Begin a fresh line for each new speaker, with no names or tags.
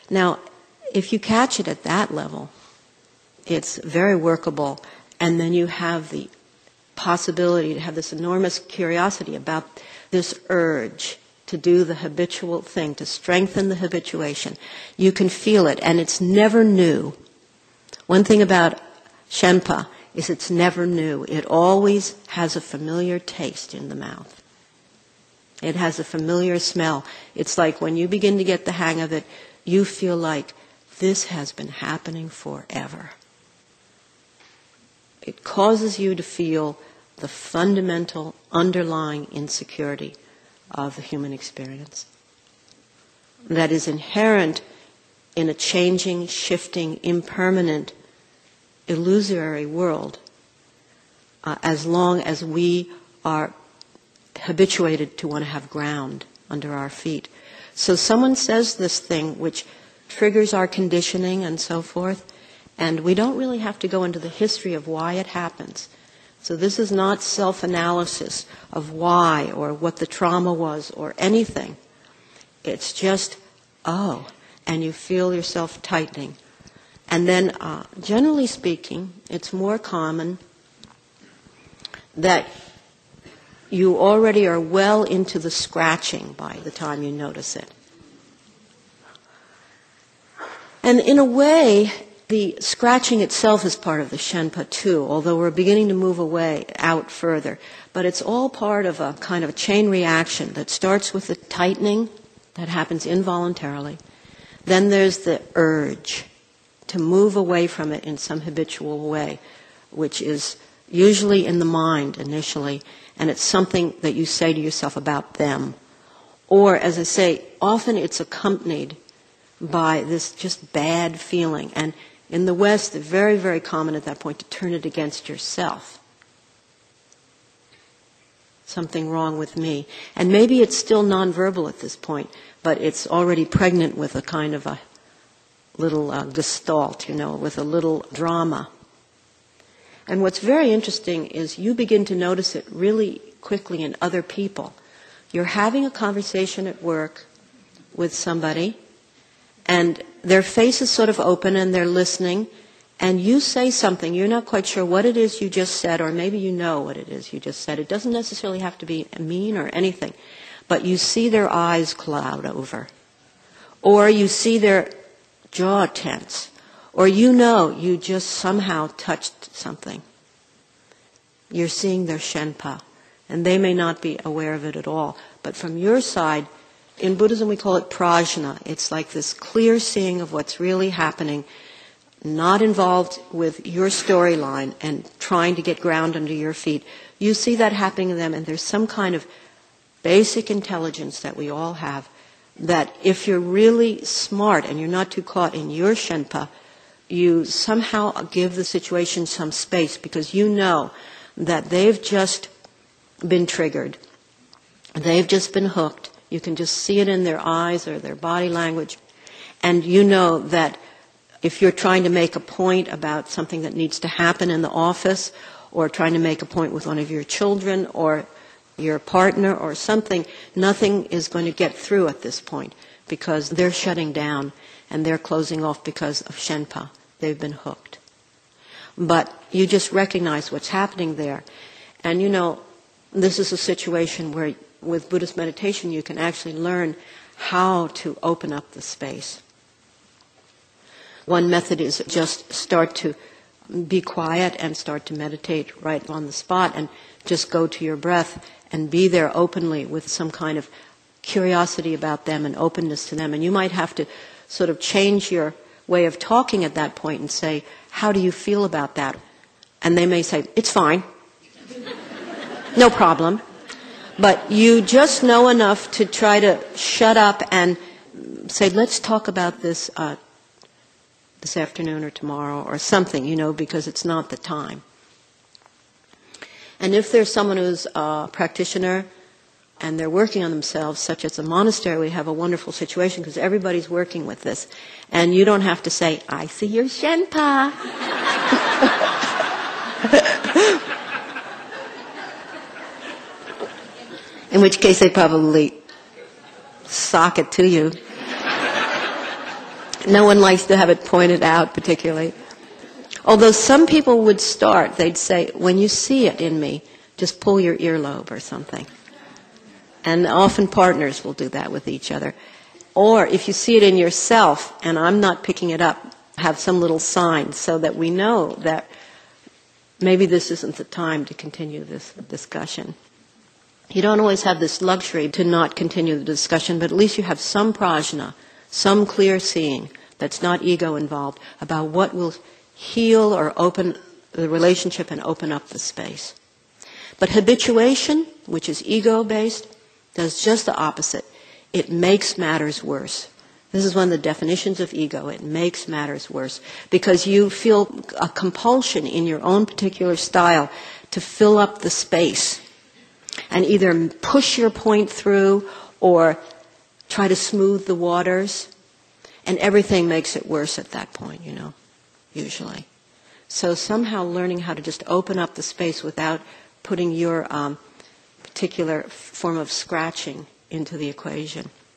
Now, if you catch it at that level, it's very workable, and then you have the possibility to have this enormous curiosity about this urge to do the habitual thing, to strengthen the habituation. You can feel it, and it's never new. One thing about Shenpa is it's never new. It always has a familiar taste in the mouth. It has a familiar smell. It's like when you begin to get the hang of it, you feel like this has been happening forever. It causes you to feel the fundamental underlying insecurity of the human experience that is inherent in a changing, shifting, impermanent, illusory world, as long as we are habituated to want to have ground under our feet. So someone says this thing which triggers our conditioning and so forth, and we don't really have to go into the history of why it happens. So this is not self-analysis of why or what the trauma was or anything. It's just, oh, and you feel yourself tightening. And then, generally speaking, it's more common that you already are well into the scratching by the time you notice it. And in a way, the scratching itself is part of the Shenpa too, although we're beginning to move away out further. But it's all part of a kind of a chain reaction that starts with the tightening that happens involuntarily. Then there's the urge to move away from it in some habitual way, which is usually in the mind initially, and it's something that you say to yourself about them. Or, as I say, often it's accompanied by this just bad feeling. And in the West, it's very, very common at that point to turn it against yourself. Something wrong with me. And maybe it's still nonverbal at this point, but it's already pregnant with a kind of a little gestalt, with a little drama. And what's very interesting is you begin to notice it really quickly in other people. You're having a conversation at work with somebody, and their face is sort of open and they're listening, and you say something, you're not quite sure what it is you just said, or maybe you know what it is you just said. It doesn't necessarily have to be mean or anything, but you see their eyes cloud over, or you see their jaw tense, or you just somehow touched something. You're seeing their Shenpa, and they may not be aware of it at all. But from your side, in Buddhism we call it prajna. It's like this clear seeing of what's really happening, not involved with your storyline and trying to get ground under your feet. You see that happening in them, and there's some kind of basic intelligence that we all have, that if you're really smart and you're not too caught in your Shenpa, you somehow give the situation some space because you know that they've just been triggered. They've just been hooked. You can just see it in their eyes or their body language. And you know that if you're trying to make a point about something that needs to happen in the office, or trying to make a point with one of your children or your partner or something, nothing is going to get through at this point because they're shutting down and they're closing off because of Shenpa. They've been hooked. But you just recognize what's happening there. And this is a situation where with Buddhist meditation you can actually learn how to open up the space. One method is just start to be quiet and start to meditate right on the spot and just go to your breath and be there openly with some kind of curiosity about them and openness to them. And you might have to sort of change your way of talking at that point and say, how do you feel about that? And they may say, it's fine. No problem. But you just know enough to try to shut up and say, let's talk about this this afternoon or tomorrow or something, because it's not the time. And if there's someone who's a practitioner and they're working on themselves, such as a monastery, we have a wonderful situation because everybody's working with this. And you don't have to say, I see your Shenpa. In which case they probably sock it to you. No one likes to have it pointed out particularly. Although some people would start, they'd say, when you see it in me, just pull your earlobe or something. And often partners will do that with each other. Or if you see it in yourself and I'm not picking it up, have some little sign so that we know that maybe this isn't the time to continue this discussion. You don't always have this luxury to not continue the discussion, but at least you have some prajna, some clear seeing that's not ego involved about what will heal or open the relationship and open up the space. But habituation, which is ego-based, does just the opposite. It makes matters worse. This is one of the definitions of ego. It makes matters worse because you feel a compulsion in your own particular style to fill up the space and either push your point through or try to smooth the waters. And everything makes it worse at that point, usually. So somehow learning how to just open up the space without putting your particular form of scratching into the equation.